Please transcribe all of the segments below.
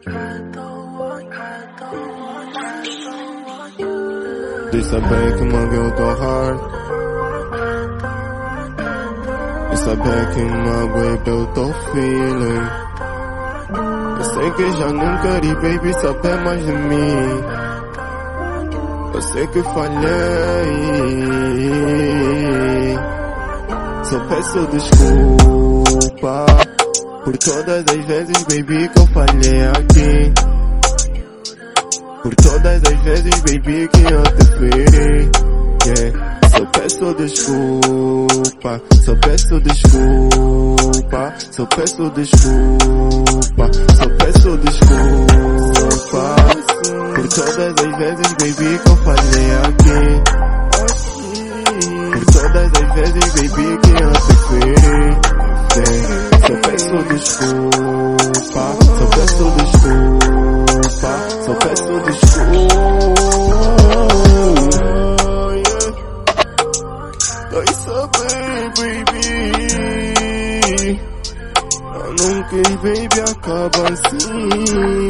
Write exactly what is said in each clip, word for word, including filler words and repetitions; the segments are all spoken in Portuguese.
This a back in my girl go hard. This a back in my way built of feeling. Eu sei que já não quero, baby, saber mais de mim. Eu sei que falhei. Só peço desculpa por todas as vezes, baby, que eu falhei aqui. Por todas as vezes, baby, que eu te feri. Yeah. Só peço desculpa, só peço desculpa, só peço desculpa, só peço desculpa por todas as vezes, baby, que eu falhei aqui. Por todas as vezes, baby, que eu te feri. Yeah. Só peço desculpa, só peço desculpa, só peço desculpa. Quer saber, baby? Eu não quis, baby, acaba assim.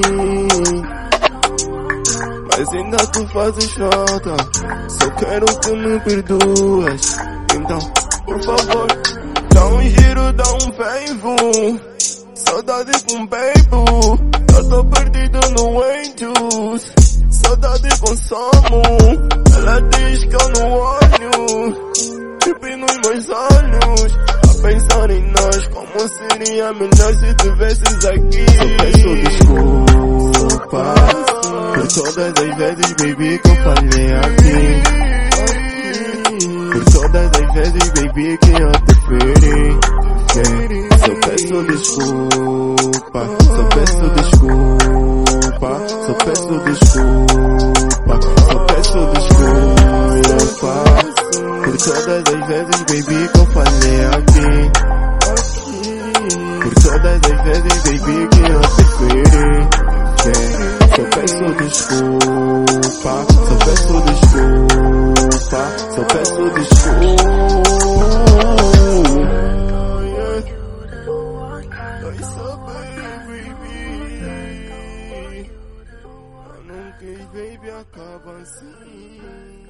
Mas ainda tu fazes falta. Só quero que me perdoes. Então, por favor, dá um giro, dá um favor. Saudade com baby. Eu tô perdido no Angels. Saudade consumo. Ela diz que eu não olho. Tipo nos meus olhos, a pensar em nós. Como seria melhor se tivesses aqui. Só peço desculpa por todas as vezes, baby, que eu falhei aqui. Por todas as vezes, baby, que eu te feri. Yeah. Só peço desculpa, só peço desculpa, só peço desculpa, só peço desculpa por todas as vezes, baby, que eu falhei aqui. Por todas as vezes, baby, que eu te feri. Yeah. Só peço desculpa, só peço desculpa, só peço desculpa. Quer saber, baby? Eu não quis, baby, acaba assim.